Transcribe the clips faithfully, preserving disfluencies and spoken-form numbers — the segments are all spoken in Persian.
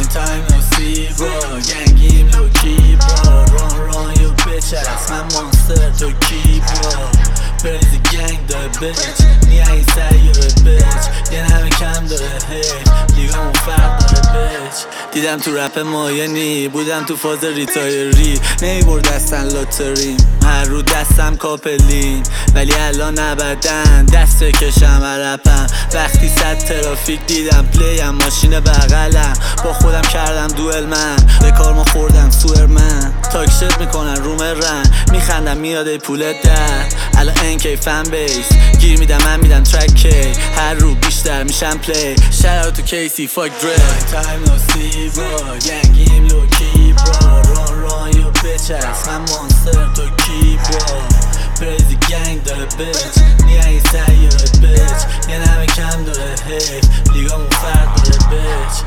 time no see bro گنگیم لوکی برو run run you bitch ass من monster تو کی برو بریزی گنگ داره bitch نیه این سیاره bitch یه نمه کم داره hey لیگامون فرق داره bitch دیدم تو رپ ماینی بودم تو فاز ریتایری نیبرد دستن لاتریم هر رو دستم کاپلین ولی الان نبردن دسته کشم رپم وقتی صد ترافیک دیدم پلیم ماشین بغلم با خودم کردم دوئل من به کار ما خوردم سوئرمن تاکشت میکنن روم رن میخندم میاد ای پولت در الان انکی فن بیس گیر میدم من میدم ترک کی هر رو بیشتر میشم پلی شرار تو کیسی فاک دره تایم نو سی برو گنگیم لوکی برو ران ران یو بیچ هست من مانستر تو کی برو بریزی گنگ داره بیچ نیه این سیاره بیچ یه نمه کم داره هی لیگامون فرق داره بیچ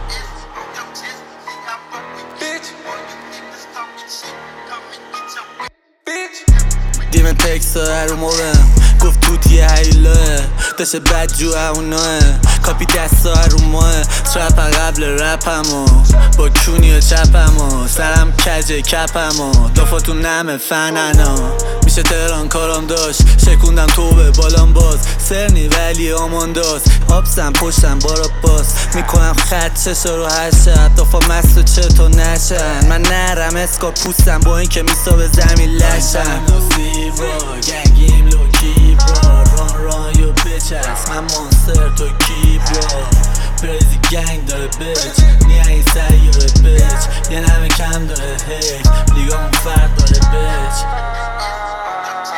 دیمن تکسا رو مورم گفت توتیه هیلوه داشته بد جو اوناه کاپی دستا رو ماه ترپ قبل رپمو با کونی و چپمو سرم کجه کپمو دافاتون نمه فننا میشه تهران کارم داشت شکوندم تو به بالام باز سرنی ولی آمانداست آبسم پشتم بارا باز میکنم خط چشا رو هر شب دافا مست و چطور نشن من نرم اسکا پوستم با این که میسا به زمین لشم گنگیم لوکی برو ران ران یو بیچ هست من مانستر تو کی برو بریزی گنگ داره بیچ نیه این سیاره بیچ یه نمه کم داره هی لیگامون فرق داره بیچ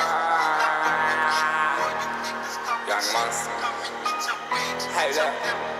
Young Monster. Hey there.